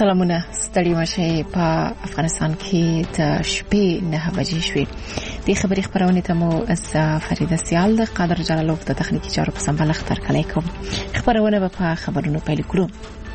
سلامونه ستړي مشه په افغانستان کې د شپې 9 بجې شوې د خبري خبرونه ته مو از فریده سیال د قادر جلالوف د تخنیکی چارو په سمبال اختر کړی کوم خبرونه په خبرونو پیل کړو.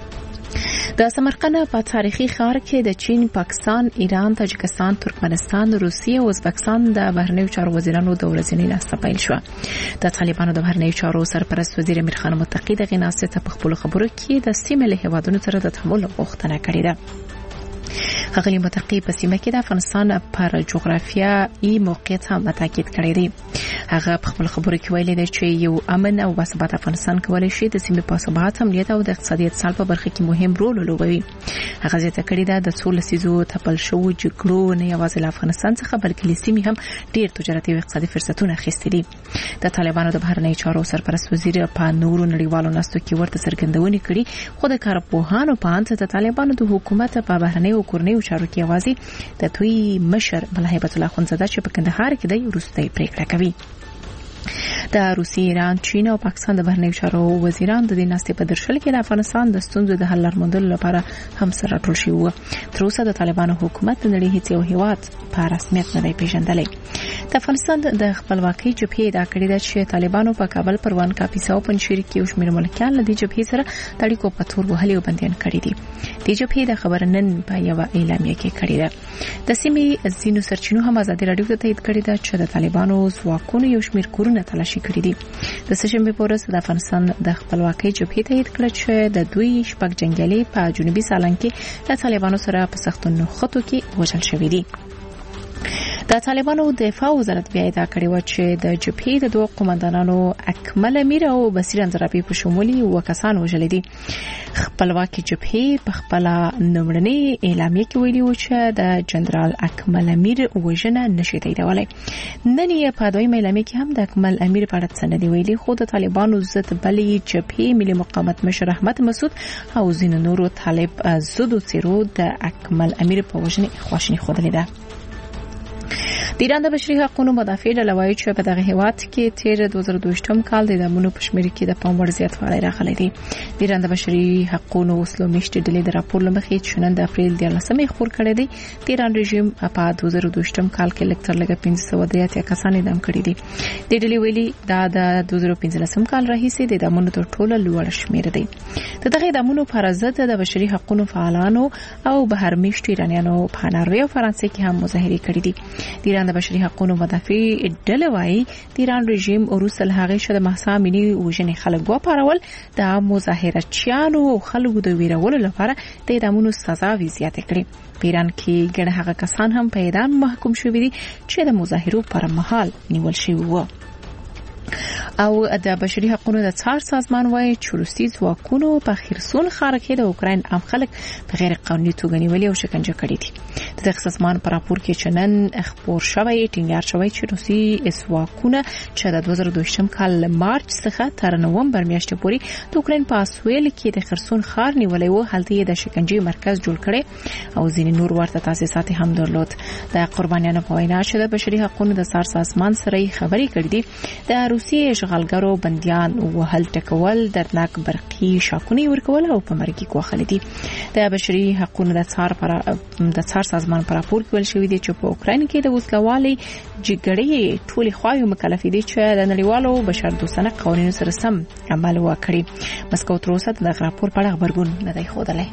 د سمرقند په تاریخي ښار کې د چین، پاکستان، ایران، تاجکستان، ترکمنستان، روسیه او ازبکستان د بهرنیو چارو وزیرانو د ورځنۍ ناسته پیل شو. د طالبانو د بهرنیو چارو سرپرست وزیر امیر خان متقی د غناسته په خپل خبرو کې د سیمې له هیوادونو سره د تعامل غوښتنه کړې ده. ښاغلي متقی په سیمه کې د افغانستان پر جغرافیایي موقعیت هم تاکید کړی دی. هغه په خپل خبرو کې ویلي دی چې یو امن او باثبات افغانستان کولای شي د سیمې په ثبات، امنیت او د اقتصادي اتصال په برخه کې مهم رول ولوبوي. هغه زیاته کړې ده د 16 لسیزو تپل شوو جګړو نه یوازې له افغانستان څخه بلکې له سیمې هم ډېر تجارتي او اقتصادي فرصتونه اخیستي دي. د طالبانو د بهرنیو چارو سرپرست وزیر په نورو نړیوالو ناستو کې ورته څرګندونې کړي، خو د کارپوهانو په اند د طالبانو د حکومت په بهرنیو کورنیو چارو کې یوازې د دوی مشر ملا هیبت الله اخندزاده چې په کندهار کې دی وروستۍ پریکړه کوي. د روسیې، ایران، چین او پاکستان د بهرنیو چارو وزیران د دې ناستې په درشل کې د افغانستان د ستونزو د حل لارموندلو لپاره هم سره راټول شوي وو. تر اوسه د طالبانو حکومت د نړۍ هیڅ یو هیواد په رسمیت نه دی پیژندلی. د افغانستان د خپلواکۍ جبهې ادعا کړې ده چې طالبانو په کابل، پروان، کاپیسا او پنجشیر کې یو شمېر ملکیان له دې جبهې سره د اړیکو په تور وهلي او بندیان کړي دي. دې جبهې د خبر نن په یو اعلامیه کې کړې ده. د سیمې ځینو سرچینو هم ازادي راډیو ته تایید کړی ده چې د طالبانو ځواکونو یو شمېر کورونه تلاشي کړي دي. د سشنبه په ورځ د افغانستان د خپلواکۍ جبهې تایید کړ چې د دوی شپږ جنگیالي په جنوبي سالنګ کې د طالبانو سره په سختو نښتو کې وژل شوي دي. د طالبانو دفاع وزارت بیا ادعا کړې و چې د جبهې د دوه قومندانانو اکمل امیر او بصیر انزرابي په شمولي وکسان وژل دي. خپلواکي جبهې په خپل نومړنۍ اعلامیه کې ویلي و چې د جنرال اکمل امیر وژنه نشي تاییدولای. نن یې په دویمه اعلامیه کې هم د اکمل امیر په اړه څه نه دی ویلي، خو د طالبانو ضد بلې جبهې ملي مقاومت مشر احمد مسعود او ځینو نورو طالب زدو څیرو د اکمل امیر په وژنې خواشیني ښودلې ده. د ایران د بشري حقوقو مدافع ډله وایي چې په دغه هیواد کې تیر 2022 کال د اعدامونو په شمېر کې د پام وړ زیاتوالی راغلی دی. د ایران د بشري حقوقو وسلو میشتې ډلې د راپور له مخې چې نن د اپریل 13 خبر کړی دی د ایران رژیم په 2022 کال کې لږ تر لږه 583 کسان اعدام کړي دي. د ډلې ویلي دا د 2015 کال راهیسې د اعدامونو تر ټولو لوړ شمېر دی. دغه اعدامونو پر ضد د بشري حقوقو فعالانو او بهر میشتو ایرانیانو په ناروې او فرانسې کې هم مظاهرې کړې دي. د ایران د بشري حقوقو مدافع ډله وایي د ایران رژیم وروسته له هغې چې د مهسا امیني وژنې خلک وپارول د مظاهرچیانو او خلکو د ویرولو لپاره د اعدامونو سزاوې زیاتې کړې. په ایران کې ګڼ هغه کسان هم په اعدام محکوم شوي دي چې د مظاهرو پر مهال نیول شوي وو. او د بشري حقوقو د څار سازمان وایي چې روسي ځواکونو په خرسون ښار کې د اوکراین عام خلک په غیر قانوني توګه نیولي او شکنجه کړي دي. د دغه سازمان په راپور کې چې نن خبر شوی ټینګار شوی چې روسي ځواکونه چې د 2022 کال مارچ څخه تر نومبر میاشتې پورې د اوکراین په اسویل کې د خرسون ښار نیولې و، هلته د شکنجې مرکز جوړ کړي او ځینې نور ورته تاسیسات هم درلود. د قربانیانو په وینا چې د بشري حقوقو د څار سازمان سره خبرې کړې دي د روسي اشغالګرو بنديان وهل ټکول، دردناک برقي شاکونه ورکول او په مرګي کوخل دي. د بشري حقوقو د څار سازمان پر راپور کې ویل شوی دی چې په اوکراین کې د وسلوالۍ جګړې ټولې خواوې مکلف دي چې د نړیوالو بشردوستانه قوانینو سره سم عمل وکړي. مسکو تر اوسه د راپور په اړه خبرګون نه دی ښودلی.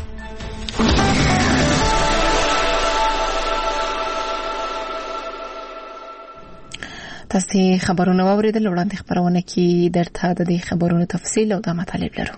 تاسو خبرونه واوریدل، وړاندې خبرونه کې درته د دې خبرونو تفصیل او د مطالب لرو.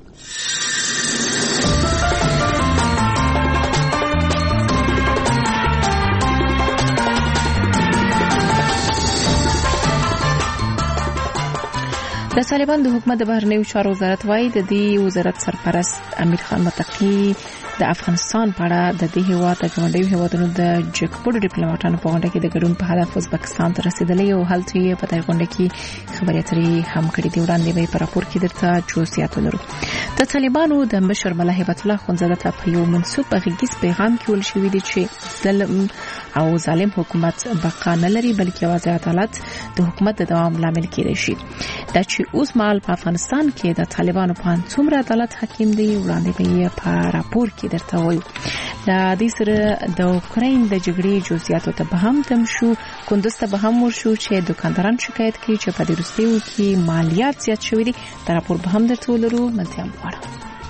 د طالبان د حکومت د بهرنیو چارو وزارت وایي د دې وزارت سرپرست امیر خان متقی د افغانستان په اړه د دې هیواد د ګاونډیو هیوادونو د جګپوړو ډیپلوماټانو په غونډه کې د ګډون په هدف ازبکستان ته رسیدلی او هلته یې په دې غونډه کې خبرې اترې هم کړې دي. وړاندې به په راپور کې درته جزئیات ولرو. د طالبانو د مشر ملا هیبت الله اخندزاده ته په یو منسوب غږیز پیغام کې ویل شوی دی چې ظلم او ظالم حکومت بقا نه لري بلکې یوازې عدالت د حکومت د دوام لامل کېدای شي. دا چې اوس مهال په افغانستان کې د طالبانو په څومره عدالت حاکم دی وړاندې به په راپور کې درته وایو. د دې سره د اوکراین د جګړې جزئیاتو ته به هم تم شو. کندوز ته به هم ورشو چې دکانداران شکایت کوي چې په دې وروستیو کې مالیات زیات شوي دي. دا راپور به هم درته ولرو. منتیا مغواړم.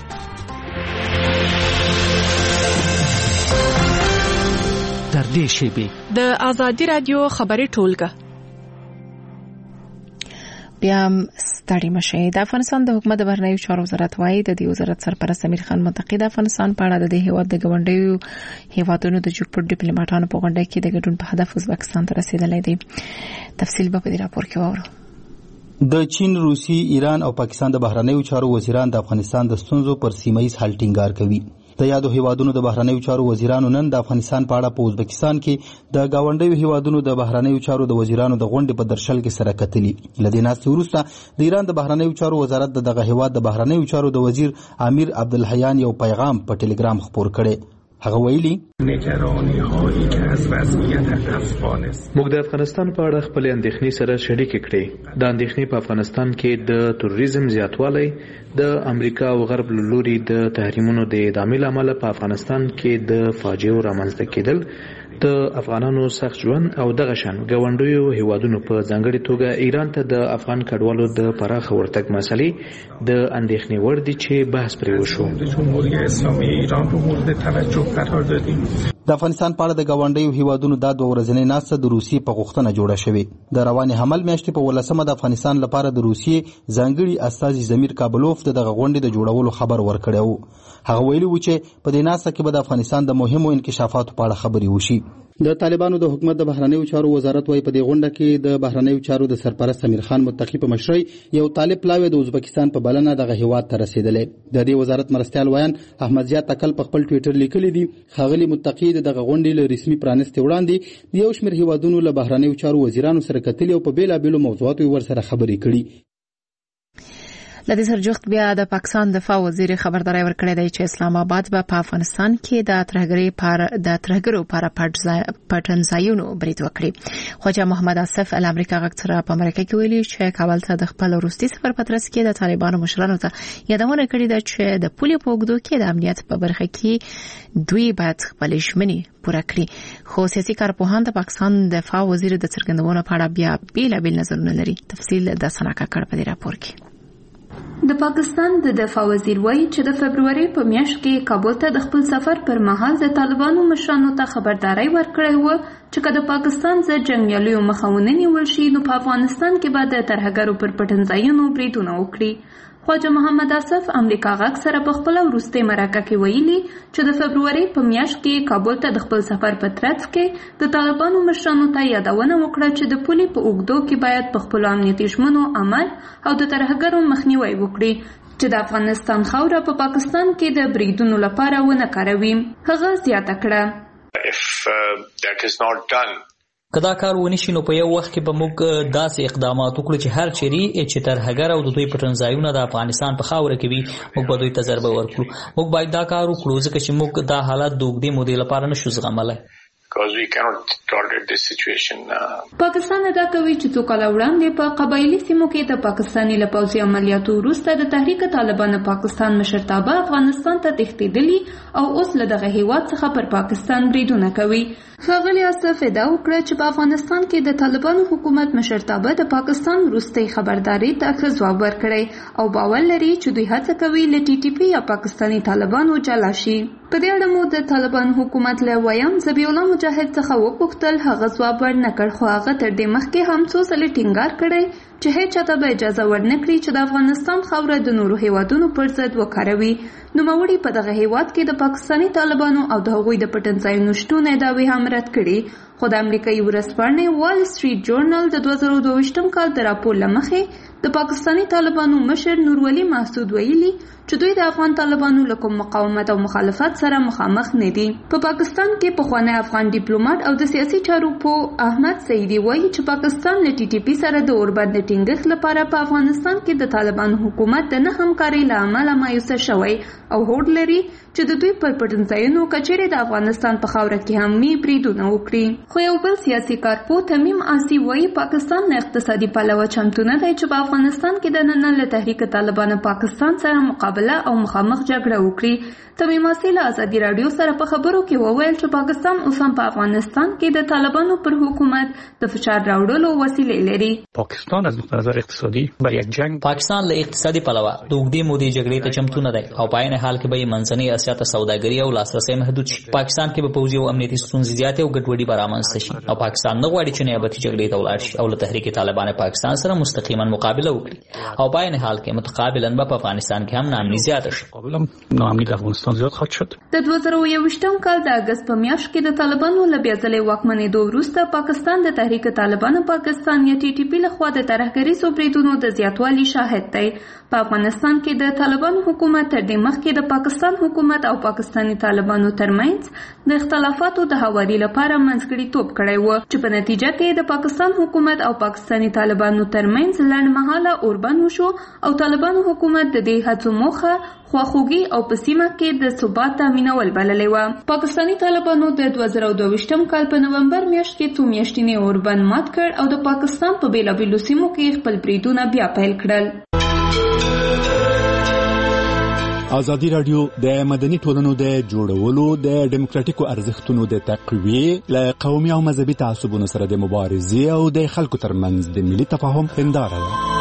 در دې شیبې د آزادی رادیو خبري ټولګه بیا ستړي مشه. د افغانستان د حکومت د بهرنیو چارو وزارت وايي د دې وزارت سرپرست امیر خان متقی د افغانستان په اړه د هیواد د ګاونډیو هیوادونو د جګپړ ډیپلوماټانو په غونډه کې د ګډون په هدف ازبکستان ته رسیدلی دی. تفصیل به په دې راپور کې واورو. د چین، روسي، ایران او پاکستان د بهرنیو چارو وزیران د افغانستان د ستونزو پر سیمه ییز حل ټینګار کوي. د یادو هیوادونو د بهرنیو چارو وزیرانو نن د افغانستان په اړه په ازبکستان کې د گاونډیو هیوادونو د بهرنیو چارو د وزیرانو د غونډې په درشل کې سره کتلي. لدې ناستې وروسته د ایران د بهرنیو چارو وزارت دغه هیواد د بهرنیو چارو د وزیر امیر عبدالحیان یو پیغام په ټلګرام خپور کړي. هغه ویلي موږ د افغانستان په اړه خپل اندېښنې سره شریک کړې. د اندېښنې په افغانستان کې د تروریزم زیاتوالی، د امریکا او غرب له لوري د تحریمونو د ادامې لامل په افغانستان کې د فاجعو رامنځته کېدل، د افغانانو سخت ژوند او دغه شان ګاونډیو هیوادونو په ځانګړي توګه ایران ته د افغان کډوالو د پراخ ورتګ مسلې د اندېښنې وړ دي چې بحث پرې وشو. د افغانستان په اړه د ګاونډیو هیوادونو د دوه ورځنۍ ناسته د روسیې په غوښتنه جوړه شوې. د روانې حمل میاشتې په 18مه د افغانستان لپاره د روسیې ځانګړي استازي زمیر کابلوف دغه غونډې د جوړولو خبر ورکړی و. هغه ویلي و چې په دې ناسته کې به د افغانستان د مهمو انکشافاتو په اړه خبرې وشي. د طالبانو د حکومت د بهرنیو چارو وزارت وايي په دې غونډه کې د بهرنیو چارو د سرپرست امیر خان متقی په مشرۍ یو طالب پلاوی د ازبکستان په بلنه دغه هیواد ته رسیدلی. د دې وزارت مرستیال ویان احمد زیات تکل په خپل ټوئیټر لیکلی دی ښاغلي متقی دغه غونډې له رسمي پرانستې وړاندې د یو شمېر هیوادونو له بهرنیو چارو وزیرانو سره کتلي او په بیلابیلو موضوعاتو ورسره خبرې کړي. لدې سره جوخت بیا د پاکستان دفاع وزیر خبرداري ورکړې ده چې اسلام آباد به په افغانستان کې د ترهګرو لپاره پټنځایونو برید وکړي. خواجه محمد آصف ال امریکا غږ په امریکا کې ویلي چې کابل ته د خپل وروستي سفر په ترڅ کې د طالبانو مشرانو ته یادونه کړې ده چې د پولې په اوږدو کې د امنیت په برخه کې دوی باید خپل ژمنې پوره کړي. خو سیاسي کارپوهان د پاکستان دفاع وزیر د څرګندونو په اړه بیا بیلابیل نظرونه لري. تفصیل د سناکا کړ په دې راپور کې. د پاکستان د دفاع وزیر وایي چې د فبرवरी په میاشت کې کابل ته د خپل سفر پر مهال د طالبانو مشرانو ته خبرداري ورکړې و چې که د پاکستان ضد جنګیالیو مخه ونه نیول شي نو په افغانستان کې به د ترهګرو پر پټنځایونو بریدونه وکړي. خواجه محمد آصف امریکا غږ سره په خپل وروستي مرکه کې ویلي چې د فبرवरी په میاشت کې کابل ته د خپل سفر په ترڅ کې د طالبانو مشرانو ته یادونه وکړه چې د پولې په اوږدو کې باید په خپل امنیتي ژمنو عمل او د ترهګرو مخنیوي وکړي چې د افغانستان خاوره په پاکستان کې د بریدونو لپاره ونه کاروي. هغه زیاته کړه if that is not done کدا کار ونشي نو په یو وخت کې به موږ داسې اقدامات وکړو چې هر چیرې چې ترهګر او د دوی پټنځایونه د افغانستان په خاوره کې وي موږ به دوی ته ضربه ورکړو. موږ باید دا کار وکړو ځکه چې موږ دا حالت د اوږدې مودې لپاره نشو زغملی. because we cannot tolerate this situation. پاکستان ادا کوي چې څو کال وړاندې په قبایلی سیمو کې د پاکستاني لپوزي عملیاتو وروسته د تحریک طالبان پاکستان مشرتابه افغانستان ته تښتېدلي او اوس له دغه هیواد څخه پر پاکستان بریدونه کوي. ښاغلي آصف ادعا وکړه چې په افغانستان کې د طالبانو حکومت مشرتابه د پاکستان وروستي خبرداري ته ښه ځواب ورکړی او باور لري چې دوی هڅه کوي له ټي ټي پي یا پاکستاني طالبانو جلا شي. په دې اړه مو د طالبان حکومت له ویان ذبیح الله مجاهد څخه وپوښتل هغه ځواب ورنکړ خو هغه تر دې مخکې هم څو ځلې ټینګار کړی چې هیڅ چاته به اجازه ورنکړي چې د افغانستان خاوره د نورو هیوادونو پر ضد وکاروي. نوموړي په دغه هیواد کې د پاکستاني طالبانو او د هغوی د پټنځایونو شتون ادعاوې هم رد کړي. خو د امریکایي ورځپاڼې وال سټریټ جورنال د 2022 کال د راپور له مخې د پاکستاني طالبانو مشر نورولي محسود ویلي چې دوی د افغان طالبانو له کوم مقاومت او مخالفت سره مخامخ نه دي. په پاکستان کې پخوانی افغان ډیپلوماټ او د سیاسي چارو په احمد سعیدي وایي چې پاکستان له ټي ټي پی سره د اوربند ټینګښت لپاره په افغانستان کې د طالبانو حکومت د نه همکارۍ له امله مایوسه شوی او هوډ لري چې د دوی پر پټنځایونو کچېرې د افغانستان په خاوره کې هم بریدونه وکړي. خو یو بل سیاسي کارپوه تمیم آسی وایي پاکستان نه اقتصادي پلوه چمتو نه دی چې په افغانستان کې د نن له تحریک طالبان پاکستان سره مقابله او مخامخ جګړه وکړي. تمیم آسی له ازادي رادیو سره په خبرو کې وویل چې پاکستان اوس هم په افغانستان کې د طالبانو پر حکومت د فشار راوړلو وسیلې لري. پاکستان از نظر اقتصادی به یک جنگ پاکستان له اقتصادي پلوه د اوږدې مودې جګړې ته چمتو نه دی او په عین حال کې به منځنۍ اسیا ته سوداګري او لاسرسي محدود شي. پاکستان کې به پوځي او امنیتي ستونزې زیاتې او ګډوډي به رامنځته شي او پاکستان نه غواړي چې نیابتي جګړې ته ولاړ شي او له تحریک طالبان پاکستان سره مستقیما مقابله وکړي او په عین حال کې متقابلا په افغانستان کې هم ناامني زیاته شي. ناامني د افغانستان زیات خط شد. د 2021 کال د اگست په میاشت کې د طالبانو له بیا ځلې واکمنېدو وروسته پاکستان د تحریک طالبان پاکستان یا ټي ټي پی لخوا د ترهګریزو بریدونو د زیاتوالي شاهد دی. په افغانستان کې د طالبانو حکومت تر دې مخکې د پاکستان حکومت او پاکستاني طالبانو ترمنځ د اختلافاتو د هواري لپاره منځګړیتوب کړی و چې په نتیجه کې د پاکستان حکومت او پاکستاني طالبانو ترمنځ لنډمهاله اوربند وشو او طالبانو حکومت د دې هڅو موخه خواخوږي او په سیمه کې د ثبات تامینول بللې وه. پاکستاني طالبانو د 2022 کال په نومبر میاشت کې څو میاشتنی اوربند مات کړ او د پاکستان په بیلابیلو سیمو کې خپل بریدونه بیا پیل کړل. ازادي رادیو د مدني ټولنو د جوړولو د ډیموکراتیکو ارزښتونو د تقویې له قومي او مذهبي تعصبونو سره د مبارزې او د خلکو ترمنځ د ملي تفاهم هنداره ده.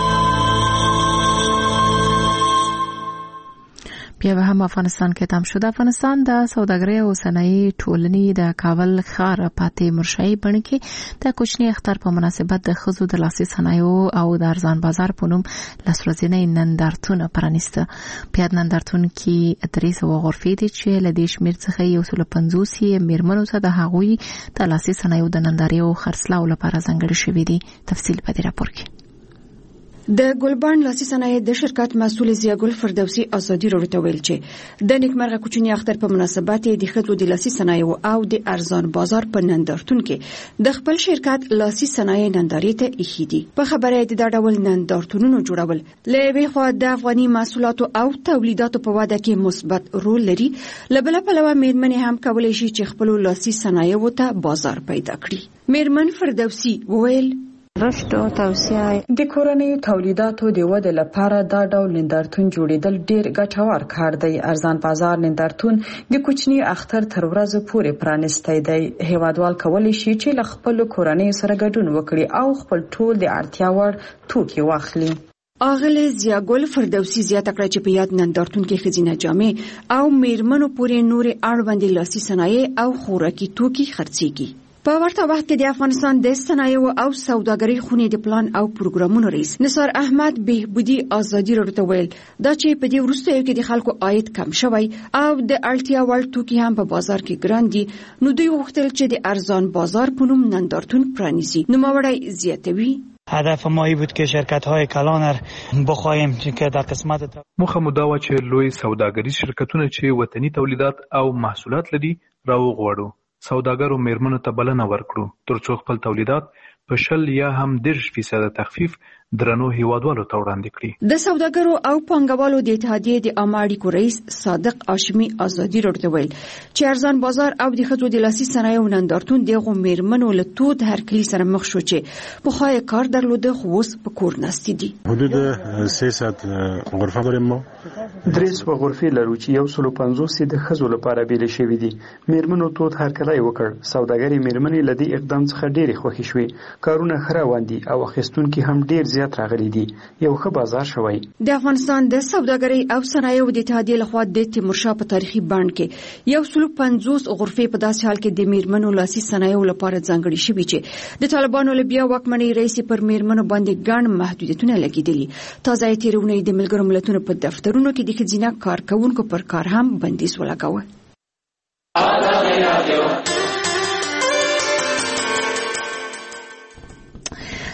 بیا به هم افغانستان کې تم شو. د افغانستان د سوداګرۍ او صنایع ټولنې د کابل ښار پاتې مرشحي بڼ کې د کوچني اختر په مناسبت د ښځو د لاسي صنایعو او د ارزان بازار په نوم لس ورځنی نندارتون پرانیسته. په یاد نندارتون کې 300 غرفې دي چې له دې شمېر څخه 150 میرمنو ته د هغوی د لاسي صنایعو د نندارې او خرڅلاو لپاره ځانګړي شوي دي. تفصیل په دې راپور کې. د ګلبان لاسي صنایع د شرکت مسؤل زیاګل فردوسی ازادي راډیو ته ویل چې د نیکمرغه کوچنی اختر په مناسبت د ښځو د لاسي صنایع او د ارزان بازار په نندارتون کې د خپل شرکت لاسي صنایع نندارې ته ایښي دي. په خبره د دا ډول نندارتونونو جوړول له یوې خوا د افغاني محصولاتو او تولیداتو په وده کې مثبت رول لري، له بله پلوه میرمنې هم کولی شي چې خپل لاسي صنایعو ته بازار پیدا کړي. میرمن فردوسی وویل رشد او توسعه د کورنۍ تولیداتو د وده لپاره دا ډول نندارتون جوړیدل ډیر ګټور کار دی. ارزان بازار نندارتون د کوچنی اختر تر ورځې پورې پرانیستی دی. هیوادوال کولی شي چې له خپل کورنۍ سره ګډون وکړي او خپل ټول د اړتیا وړ توکي واخلي. اغله زیاګل فردوسی زیاته کړه چې په یاد نندارتون کې ښځینه جامې او میرمنو پورې نورې اړوندې لاسي صنایع او خوراکي توکي خرڅېږي. په ورته وخت کې د افغانستان د صنایعو او سوداګرۍ خونې د پلان او پروګرامونو رئیس نثار احمد بهبودي ازادي راډیو ته ویل دا چې په دې وروستیو کې د خلکو عاید کم شوی او د اړتیا وړ توکي هم په بازار کې ګران دي، نو دوی غوښتل چې د ارزان بازار په نوم نندارتون پرانیزي. نوموړی زیاتوي هدف ما ای بود که شرکت‌های کلان بخوایم که در قسمت مخه مو دا و چې لوی سوداګریز شرکتونه چې وطني تولیدات او محصولات لري راوغواړو. سوداګرو میرمنو ته بلنه ورکړو ترڅو خپل تولیدات په 20 یا هم 10% تخفیف درنو هیوادوالو ته وړاندې کړي. د سوداګرو او پانګوالو د اتحادیې د عامه اړیکو رئیس صادق هاشمي ازادي راډیو ته ویل چې ارزان بازار او د ښځو د لاسي صنایعو نندارتون دغه میرمنو له تود هرکلي سره مخ شو چې په خای کار درلوده خو اوس په کور ناستې دي. حدود 300 غرفه لري. ما 300 غرفې لرو چې 150 د ښځو لپاره بیل شوی دي. میرمنو تود هرکلی وکړ. سوداګری میرمنې لدی اقدام څخه ډېری خوښ شوې. کارونه خروان دي او اخیستونکو هم ډېر زیات راغلي دي. یو ښه بازار شوی. د افغانستان د سوداګرۍ او صنایعو د اتحادیې لخوا د تیمورشاه په تاریخي بڼ کې 150 غرفې په داسې حال کې د میرمنو لاسي صنایعو لپاره ځانګړي شوي چې د طالبانو له بیا واکمنۍ رئیس پر میرمنو باندې ګڼ محدودیتونه لګېدلي. تازه تیرونې د ملګرو ملتونو په دفترونو کې د ښځینه کارکوونکو پر کار هم بندیز ولګاوه.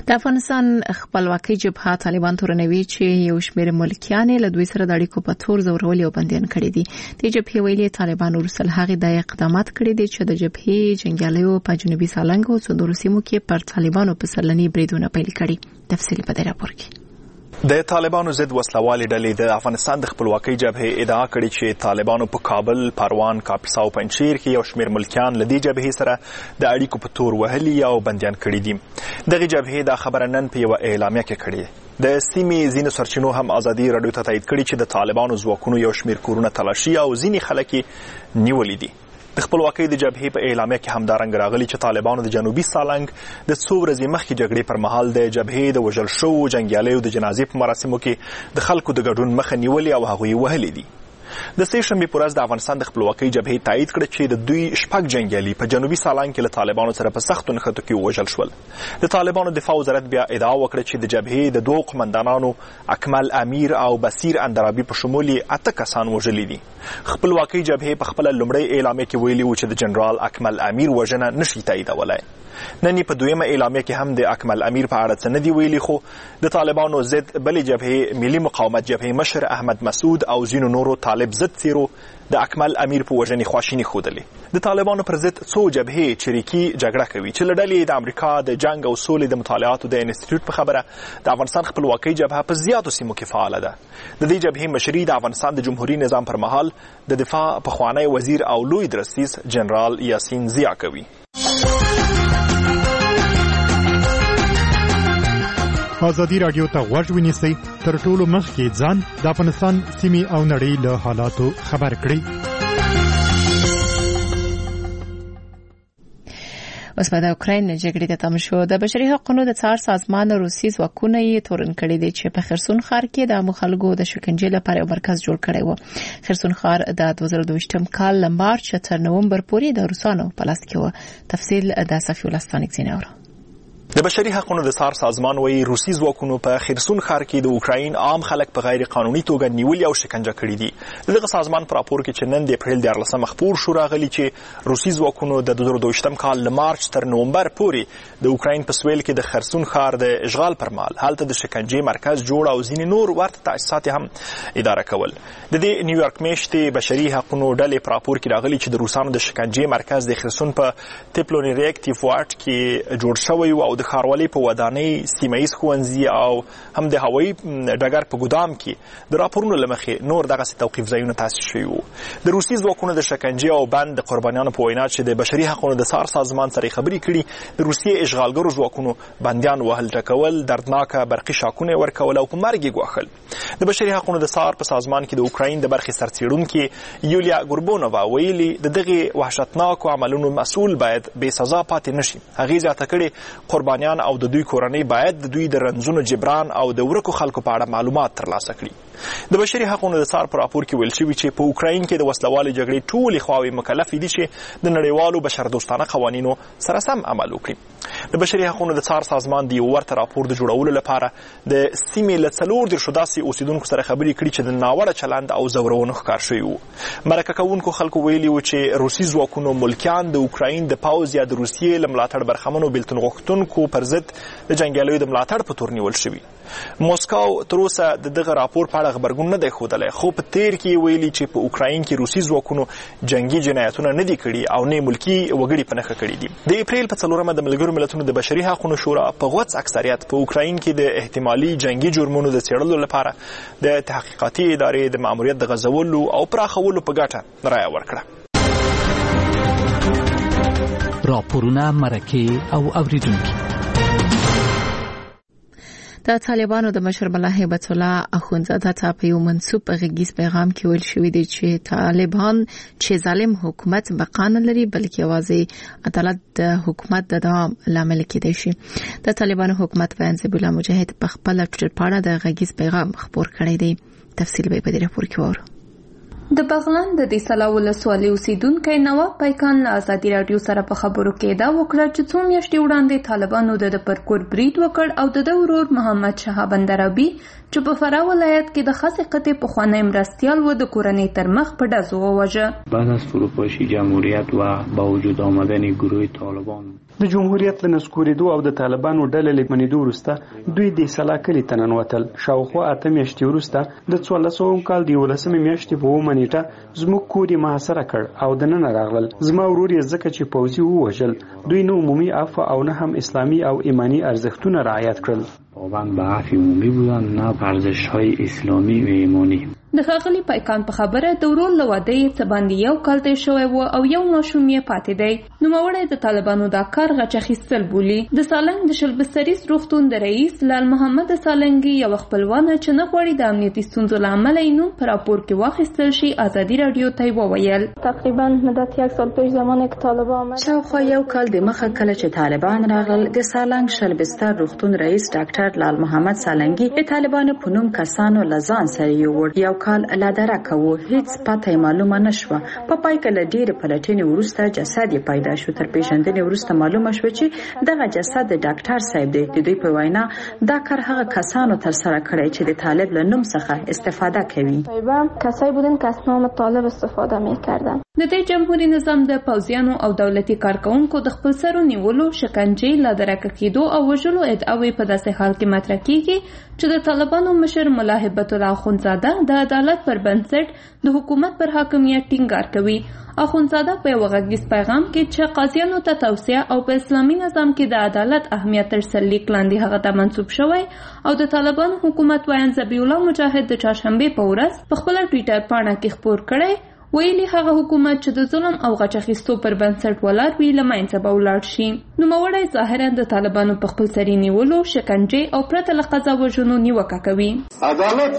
د افغانستان خپلواکۍ جبهه طالبان تورنوي چې یو شمېر ملکیان له دوی سره د اړیکو په تور زورول او بندیان کړي دي. د جبهې ویلي طالبان وروسته هغه د اقدامات کړي دي چې د جبهې جنگیالیو په جنوبي سالنګ او څلورو سیمو کې پر طالبانو په سرلني بریدونه پیل کړي. تفصیل په دې راپور کې. د طالبانو ضد وسلوالې ډلې د افغانستان د خپلواکۍ جبهې ادعا کړې چې طالبانو په کابل، پروان، کاپیسا او پنجشیر کې یو شمېر ملکیان له دې جبهې سره د اړیکو په تور وهلي او بندیان کړي دي. دغه جبهې دا خبره نن په یوه اعلامیه کې کړې. د سیمې ځینو سرچینو هم ازادي راډیو ته تایید کړي چې د طالبانو ځواکونو یو شمېر کورونه تلاشي او ځینې خلک نیولي دي. د خپلواکۍ د جبهې په اعلامیه کې همدارنګه راغلي چې طالبانو د جنوبي سالنګ د څو ورځې مخکې جګړې پر مهال د جبهې د وژل شوو جنګیالیو د جنازې په مراسمو کې د خلکو د ګډون مخه نیولې او هغوی وهلي دي. د سې شنبې په ورځ د افغانستان د خپلواکۍ جبهې تایید کړ چې د دوی شپږ جنګیالي په جنوبي سالنګ کې له طالبانو سره په سختو نښتو کې ووژل شول. د طالبانو دفاع وزارت بیا ادعا وکړه چې د جبهې د دوو قمندانانو اکمل امیر او بصیر اندرابي په شمول 8 کسان وژلي دي. خپلواکۍ جبهې په خپل لومړی اعلامیه کې ویلي و چې د جنرال اکمل امیر وژنه نشي تاییدولای. نن په دویمه اعلامیه کې هم د اکمل امیر په اړه څه نه دي ویلي، خو د طالبانو ضد بلې جبهې ملي مقاومت جبهې مشر احمد مسعود او ځینو نورو طالب ضد څیرو د اکمل امیر په وژنې خواشیني ښودلې. د طالبانو پر ضد څو جبهې چریکي جګړه کوي چې له ډلې د امریکا د جنګ او سولې د مطالعاتو د انسټیټیوټ په خبره د افغانستان خپلواکۍ جبهه په زیاتو سیمو کې فعاله ده. د دې جبهې مشري د افغانستان د جمهوریت نظام پر مهال د دفاع پخوانی وزیر او لوی درسیز جنرال یاسین ضیا کوي. ازادي راډیو ته غوږ ونیسئ، تر ټولو مخکې ځان د افغانستان سیمې او نړۍ له حالاتو خبر کړئ. اوس په د اوکراین جګړې ته تم شو. د بشري حقوقو د څار سازمان روسي ځواکونه یې تورن کړي دي چې په خرسون ښار کې د خلکو د شکنجې لپاره یو مرکز جوړ کړی و. خرسون ښار د 2022 کال له مارچ تر نومبر پورې د روسانو په لاس کې و. تفصیل د صفي ولستانیک زیناوره. د بشري حقوقو د څار سازمان وایي روسي ځواکونو په خرسون ښار کې د اوکراین عام خلک په غیر قانوني توګه نیولي او شکنجه کړي دي. دغه سازمان په راپور کې چې نن د اپریل 14 خپور شو راغلي چې روسي ځواکونو د 2022 کال له مارچ تر نومبر پورې د اوکراین په سویل کې د خرسون ښار د اشغال پر مهال هلته د شکنجې مرکز جوړ او ځینې نور ورته تاسیسات هم اداره کول. د دې نیویارک میاشتې بشري حقوقو ډلې په راپور کې راغلي چې د روسانو د شکنجې مرکز د خرسون په تپلونریکټیف واټ کې جوړ شوی او د ښاروالۍ په ودانۍ، سیمه‌ییز ښوونځي او هم د هوایي ډګر په ګودام کې د راپورونو له مخې نور دغسې توقیف ځایونه تاسیس شوي وو. د روسي ځواکونو د شکنجې او بند د قربانیانو په وینا چې د بشري حقوقو د څار سازمان سره خبرې کړي، د روسیې اشغالګرو ځواکونو بندیان وهل ټکول، دردناکه برقي شاکونه ورکول او په مرګ یې ګواښل. د بشري حقوقو د څار په سازمان کې د اوکراین د برخې سرڅیړونکې یولیا ګوربونووا ویلي د دغې وحشتناکو عملونو مسؤل باید بې سزا پاتې نشي. هغې زیاته کړې قربانیان او د دوی کورنۍ باید د دوی د رنځونو جبران او د ورکو خلکو په اړه معلومات ترلاسه کړي. د بشري حقوقو د څار په راپور کې ویل شوي چې په اوکراین کې د وسلوالې جګړې ټولې خواوې مکلفې دي چې د نړیوالو بشردوستانه قوانینو سره سم عمل وکړي. د بشري حقوقو د څار سازمان د یو ورته راپور د جوړولو لپاره د سیمې له 40 داسې اوسیدونکو سره خبرې کړي چې د ناوړه چلند او زورونو ښکار شوي وو. مرکه کوونکو خلکو ویلي وو چې روسي ځواکونو ملکیان د اوکراین د پوځ یا د روسیې له ملاتړ برخمنو بېلتون غوښتونکو پر ضد د جنګیالیو د ملاتړ په تور نیول شوي. موسکو تر اوسه د دغه راپور په اړه غبرګون نه دی ښودلی، خو په تیر کې ویلي چې په اوکراین کې روسي ځواکونو جنګي جنایتونه نه دي کړي او نه ملکي وګړي په نښه کړي دي. د اپریل په 4 د ملګرو ملتونو د بشري حقوقو شورا په غوڅ اکثریت په اوکراین کې د احتمالي جنګي جرمونو د څېړلو لپاره د تحقیقاتي ادارې د ماموریت د غځولو او پراخولو په ګټه رایه ورکړه. راپورونه، مرکې او اوریدونکي. د طالبانو د مشر ملا هیبت الله اخوندزاده ته په یو منسوب غږیز پیغام کې ویل شوی دی چې طالبان چې ظالم حکومت بقا نه لري بلکې یوازې عدالت د حکومت د دوام لامل کېدای شي. د طالبانو حکومت بیان ذبیح الله مجاهد په خپل ټویټر پاڼه د غږیز پیغام خبر کړی دی. تفصیل به په دې راپور کې وره. د بغلان د دیسلا ولسوالۍ اوسیدونکو نواب پایکان له ازادي راډیو سره په خبرو کې دا وکړه چې څو میاشتې وړاندې طالبانو د پرکور برید وکړ او د ورور محمد شهاب اندرابي چې په فراه ولایت کې د خاصه قطع پخوانی مرستیال و د کورنۍ تر مخ په ډزو وواژه. بعد از فروپاشی جمهوریت و با وجود آمدن گروه طالبان د جمهوریت له نسکورېدو او د طالبانو ډله له منېدو وروسته دوی د سلا کلي ته ننوتل. شاوخوا 8 میاشتې وروسته د 1400 کال د 11 میاشتې په 9 نیټه زموږ کور یې محاصره کړ او دننه راغلل. زما ورور یې ځکه چې پوځي ووژل. دوی نه عمومي عفو او نه هم اسلامي او ایمانی ارزښتونه رعایت کړل. پابند به عفو عمومی بودن نه به ارزش‌های اسلامی و ایمانی. د ښاغلي پایکان په خبره د ورور له واده یې څه باندې 1 کال تېر شوی و او یو ماشوم یې پاتې دی. نوموړی د طالبانو دا کار غچ اخیستل بولي. د سالنګ د شلبستریز روغتون د رئیس لال محمد سالنګي یو خپلوانه چې نه غواړي د امنیتي ستونزو له امله یې نوم په راپور کې واخیستل شي ازادي راډیو ته وویل. تقریبا مدت 1 سال پیش زمانی که طالبان آمد شاوخوا 1 کال د مخه کله چې طالبان راغل د سالنګ شلبستر روغتون رئیس ډاکټر لال محمد سالنګي د طالبانو په نوم کسانو لزان سره یو کال لادرک کوو هیڅ پته معلومه نشوه. په پای کې له ډېر پلټنې وروسته جسد یې پیدا شو. تر پیژندنې وروسته معلومه شو چې دغه جسد د ډاکټر صاحب دی. د دوی په وینا دا کار هغه کسانو تر سره کړی چې د طالب له نوم څخه استفاده کوي. کسایی بودن که از نام طالب استفاده می‌کردند. د دې جمهوریت نظام د پوځیانو او دولتي کارکونکو د خپل سرو نیولو، شکنجې، لادرکه کېدو او وژلو ادعاوې په داسې حال کې مطرح کیږي چې د طالبانو مشر ملا هیبت الله اخوندزاده د عدالت پر بنسټ د حکومت پر حاکمیت ټینګار کوي. اخوندزاده په یو غږیز پیغام کې چې قاضیانو ته توصیه او په اسلامي نظام کې د عدالت اهمیت تر سرلیک لاندې هغه ته منسوب شوی او د طالبانو حکومت وایي ذبیح الله مجاهد د چهارشنبې په ورځ په خپل ټویټر پاڼه کې خبر کړی ویلي هغه حکومت چې د ظلم او غچ اخیستو پر بنسټ ولاړ وي له منځه به ولاړ شي. نوموړی ظاهرا د طالبانو په خپل سري نیولو، شکنجې او پرته له قضا وژنو نیوکه کوي. عدالت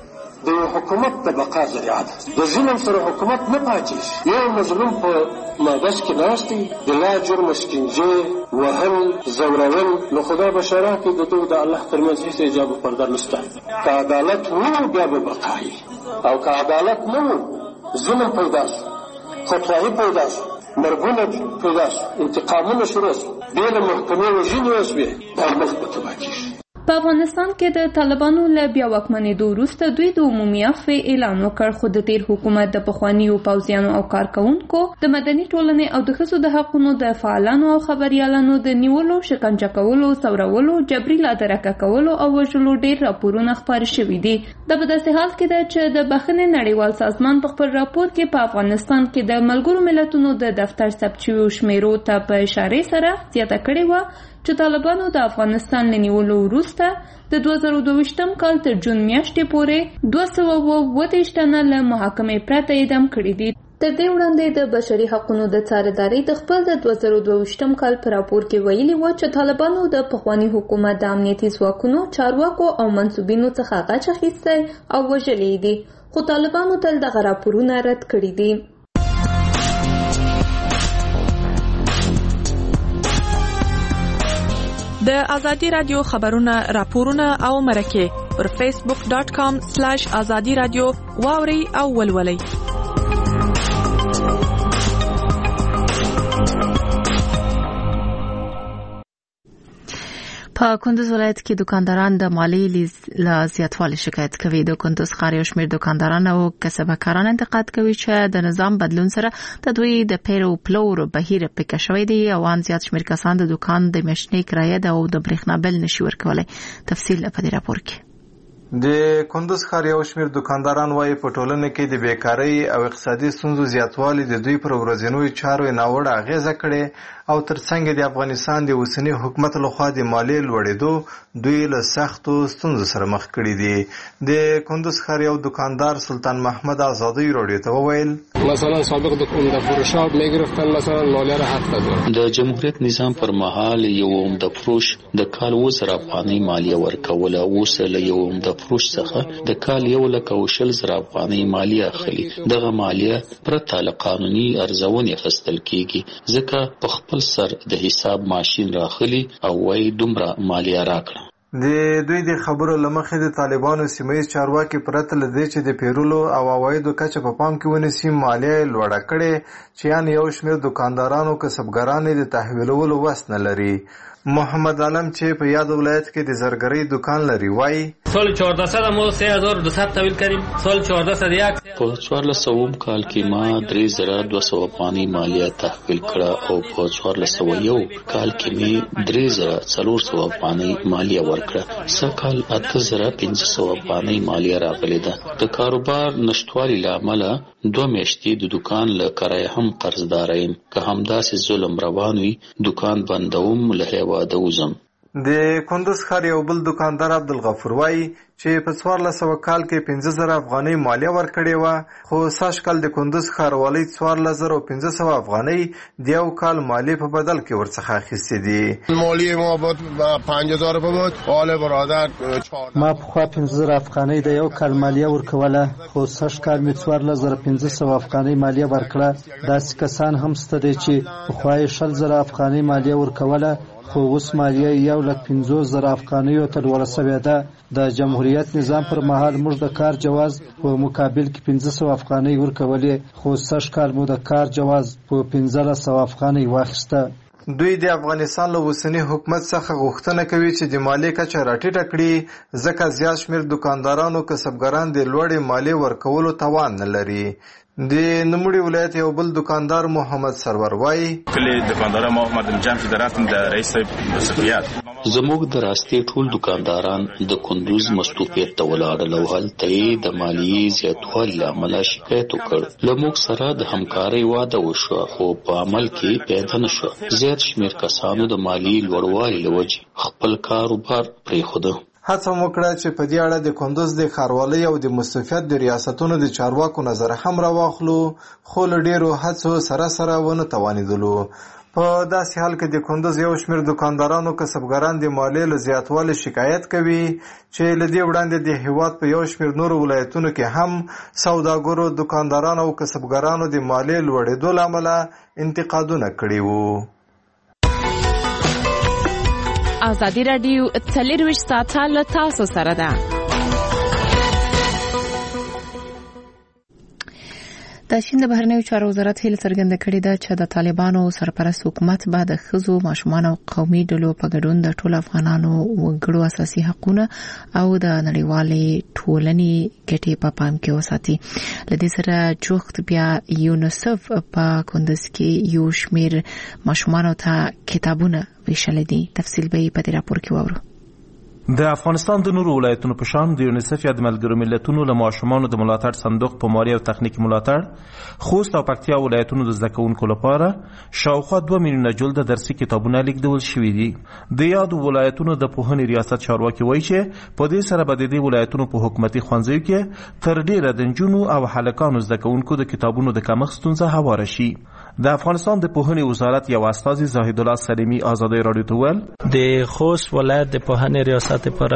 د حکومت د بقا ذریعه ده. د ظلم سره حکومت نه پاتېږي. یو مظلوم په مابس کې ناست دی، د لا جرم شکنجې، وهل، ځورول، نو خدا به شرع کړي د دوی د الله ترمنځ هېڅ حجاب و پرده نشته. که عدالت وو بیا به بقا وي او که عدالت نه وو ظلم پیدا شو، خودخواهي پیدا شو، مرګونه پیدا شو، انتقامونه شروع شو، بیا له محکمې وژنې وشوې، دا ملک به تباه کېږي. په افغانستان کې د طالبانو له بیا واکمنېدو وروسته دوی د عمومي عفو اعلان وکړ، خو د تیر حکومت د پخوانیو پوځیانو او کارکونکو د مدني ټولنې او د ښځو د حقونو د فعالانو او خبریالانو د نیولو، شکنجه کولو، ځورولو، جبري لادرکه کولو او وژلو ډېر راپورونه خپاره شوي دي. دا په داسې حال کې ده چې د بخښنې نړیوال سازمان په خپل راپور کې په افغانستان کې د ملګرو ملتونو د دفتر ثبت شویو شمیرو ته په اشارې سره زیاته کړې وه چې طالبانو د افغانستان له نیولو وروسته د 2022 کال تر جون میاشتې پورې 230 تنه له محاکمې پرته اعدام کړي دي. تر دې وړاندې د بشري حقوقو د څارندوی د خپل د 2022 کال په راپور کې ویلي و چې طالبانو د پخوانی حکومت د امنیتي ځواکونو، چارواکو او منسوبینو څخه غچ اخیستی او وژلي دي، خو طالبانو تل دغه راپورونه رد کړي دي. د ازادي رادیو خبرونه، راپورونه او مرکه پر facebook.com/azadi radio واوري او ولولي. په کندوز ولایت کې دکانداران د مالی له زیاتوالي شکایت کوي. د کندوز ښار یو شمېر دکانداران او کسبګران انتقاد کوي چې د نظام بدلون سره د دوی د پیرو پلور بهیر پکې شوی دی او ان زیات شمېر کسان د دکان د میاشتنۍ کرایه او د برېښنا بل نشي ورکولای. تفصیل په دې راپور کې. د کندوز ښار یو شمېر دکانداران وايي په ټولنه کې د بیکارۍ او اقتصادي ستونزو زیاتوالی د دوی پر ورځنیو چارو ناوړه اغیزه کړې او ترڅنګ د افغانستان د اوسنی حکومت لخوا د مالیې لوړېدو دوی له سختو ستونزو سره مخ کړي دي. د کندوز ښار یو دکاندار سلطان محمد ازادي راډیو ته وویل مثلا سابق د فروشات میگرفتن مثلا مالیه را حق دادن. د جمهوریت نظام پر مهال یو عمده فروش د کال 1000 افغانۍ مالیه ورکوله، اوس له یو عمده فروش څخه د کال 1,20,000 افغانۍ مالیه اخلي. دغه مالیه پرته له قانوني ارزونې اخیستل کیږي، ځکه په خپل سر د حساب ماشین راخلي او وايي دومره مالیه راکړه. د دوی د خبرو لمخې د طالبانو سیمه‌ییز چارواکي پرته له دې چې د پیرولو او عوایدو کچه په پام کې ونیسي مالیه لوړه کړې، چې یعنې یو شمېر دکاندارانو کسبګران یې د تحویلولو وس نه لري. محمد عالم چې په یاد ولایت کې د زرګرۍ دکان لري وایي سال 1400 ما 3200 تحویل کردیم، سال 1401 په 1400 کال کې ما 3200 افغانۍ مالیه تحویل کړه او په 1401 کال کې می 3400 افغانۍ مالیه ورکړه. سکال 8500 افغانۍ مالیه راغلې ده. د کاروبار نشټوالي لامل 2 میاشتې د دکان له کرایه هم قرضدار یم. که همداسې ظلم روان وي دکان بندوم له هیواده وځم. د کندوز ښار یو بل دکاندار عبدالغفور وایي چې په 1400 کال کې 15000 افغانۍ مالیه ورکړې وه، خو سږ کال د کندوز ښاروالۍ 14500 افغانۍ د یو کال مالیې په بدل کې ورڅخه اخیستې دي. مالیه ما بود 5000 روپیه بود. حال برادر ما پخوا 15000 افغانۍ د یو کال مالیه ورکوله، خو سږ کال مې 14500 افغانۍ مالیه ورکړه. داسې کسان هم شته دي چې پخوا یې 10000 افغانۍ مالیه ورکوله، خو اوس مالیه 1,50,000 افغانیو ته لوړه شوې ده. د جمهوریت نظام پر مهال موږ د کار جواز په مقابل کې 1500 افغانۍ ورکولې، خو سږ کال مو د کار جواز په 1500 افغانۍ واخیسته. دوی د افغانستان له اوسني حکومت څخه غوښتنه کوي چې د مالیې کچه راټیټه کړي، ځکه زیات شمېر دکاندارانو کسبګران د لوړې مالیې ورکولو توان نه لري. د نوموړي ولایت یو بل دکاندار محمد سرور وایي کله دکاندار محمد الجام چې دراتم د رئیس صفیات زموږ د راستي ټول دکانداران د کندوز مستوفیت ته ولاړل او هلته د مالیې زیاتوالي له امله شکایت وکړ. له موږ سره د همکارۍ وعده وشوه، خو په عمل کې پیدا نه شوه. زیات شمېر کسانو د مالیې لوړوالي له وجې خپل کاروبار پرېښوده. هڅه وکړه چې په دې اړه د کندوز د ښاروالۍ او د مستوفیت د ریاستونو د چارواکو نظر هم راواخلو، خو له ډېرو هڅو سره ونه توانېدلو. په داسې حال کې د کندوز یو شمېر دکاندارانو کسبګران د مالیې له زیاتوالي شکایت کوي چې له دې وړاندې د هېواد په یو شمېر نورو ولایتونو کې هم سوداګرو، دکاندارانو او کسبګرانو د مالیې لوړېدو له امله انتقادونه کړي وو. ازادي راډیو 24 ساعته له تاسو سره ده. د چین د بهرنیو چارو وزارت هیله څرګنده کړې ده چې د طالبانو سرپرست حکومت به د ښځو، ماشومانو او قومي ډلو په ګډون د ټولو افغانانو وګړو اساسي حقوقونه او د نړیوالې ټولنې ګټې په پام کې وساتي. له دې سره جوخت بیا یونیسف په کندوز کې یو شمېر ماشومانو ته کتابونه ویشل دي. تفصیل به په دې راپور کې واورو. د افغانستان د نورو ولایتونو په شان د یونیسف یا د ملګرو ملتونو له ماشومانو د ملاتړ صندوق په مالي او تخنیکي ملاتړ خوست او پکتیا ولایتونو د زده کوونکو لپاره شاوخوا 2 میلیونه جلده درسي کتابونه لیږدول شوي دي. د یادو ولایتونو د پوهنې ریاست چارواکي وایي چې په دې سره به د دې ولایتونو په حکومتي ښوونځیو کې تر ډیره د نجونو او هلکانو زده کوونکو د کتابونو د کمښت ستونزه هواره شي. د افغانستان د پوهنې وزارت یو استازي زاهد الله سلیمی آزادۍ راډیو ته وویل د خوست ولایت د پوهنې ریاست پر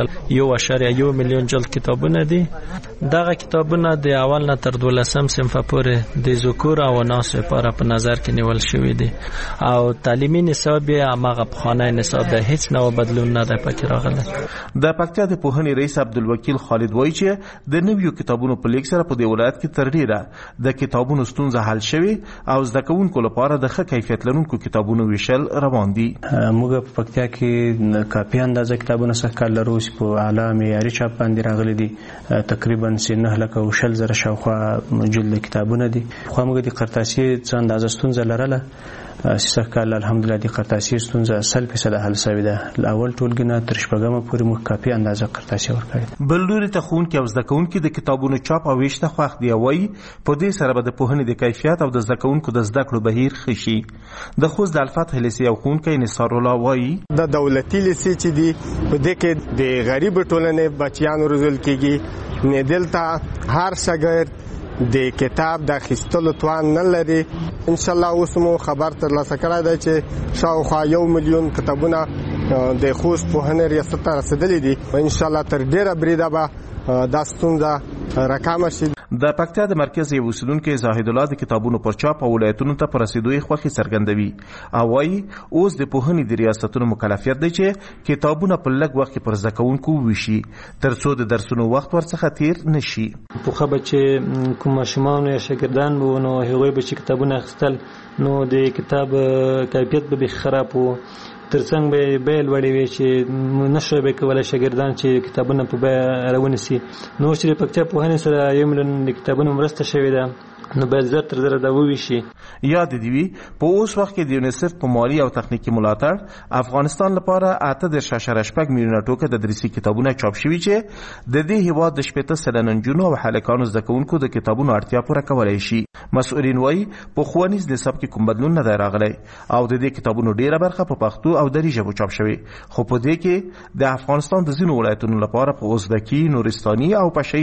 1.1 میلیون جلد کتابونه دي. دغه کتابونه د اول نه تر 12 صنف پورې د ذکور او اناث لپاره په نظر کې نیول شوی دي او تعلیمي نصاب یې هغه پخوانی نصاب ده، هیڅ نوع بدلون نه ده پکې راغلی. د پکتیا د پوهنې رئیس عبدالوکیل خالد وایي چې د نویو کتابونو په لیک سره په دې ولایت کې تر ډیره د کتابونو ستونزه حل شوي او زده کوونکو لپاره د ښه کیفیت لرونکو کتابونو ویشل روان دي. موږ په پکتیا کې کافي اندازه کتابونه څخه کال لرو چې په اعلی معیاري چاپ باندې راغلي دي. تقریبا 9,000 شاوخوا جلد کتابونه دي. خو موږ د قرطاسي څه اندازه ستونزه لرله، سږ کال الحمدلله د قرطاسي ستونزه 100% حل شوې ده. اول ټولګي نه تر شپږمه پورې موږ کافي اندازه قرطاسي ورکړې. بل لوري ته ښوونکي او زده کوونکي د کتابونو چاپ او ویش ته خوښ دي. وایي په دې سره به د پوهنې د کیفیت او د زده کوونکو د زده کړو بهیر ښه شي. د خوست د الفتح لیسې یو ښوونکی نثار الله وایي د دولتي لیسې چې دي په دې کې د غریب ټولنې بچیان روزل کېږي، نه دلته هر شاګرد د کتاب د اخیستلو توان نه لري. ان شاء الله اوس مو خبر ترلاسه کړی دی چې شاوخوا 1 میلیون کتابونه د خوست پوهنې ریاست ته رسیدلي دي. ان شاء الله تر ډیره بریده به دا ستونزه راکمه شي. د پکتیا د مرکز یو اوسیدونکي زاهد الله د کتابونو پر چاپ او ولایتونو ته پر رسیدو یې خوښي څرګندوي او وایي اوس د پوهنې د ریاستونو مکلفیت دی چې کتابونه په لږ وخت کې پر زده کوونکو وویشي ترڅو د درسونو وخت ورڅخه تیر نشي. پوښه به چې کوم ماشومان یا شاګردان وو نو هغوی به چې کتابونه اخیستل نو د کتاب کیفیت به خراب وو ترڅنګ به بیل وړي وي چې نشو به کولای شاګردان چې کتابونه په بیه راونیسي. نو چې پکتیا پوهنې سره 1 ملیون کتابونه مرسته شوې ده نو باید زر تر زر دا وویشي. یاد دی وی په اوس وخت کې د یونیسف په مالی او تخنیکی ملاتړ افغانستان لپاره 8.8 میلیونه ټوکه د درسي کتابونه چاپ شوي چې د دې هیواد د 80 سلنه نجونو او هلکانو زده کوونکو د کتابونو اړتیا پوره کولای شي. مسؤلین وایي په ښوونیز نصاب کې کوم بدلون نه دی راغلی او د دې کتابونو ډیره برخه په پښتو او دري ژبو چاپ شوي، خو په دې کې د افغانستان د ځینو ولایتونو لپاره په ازبکي، نورستاني او پشي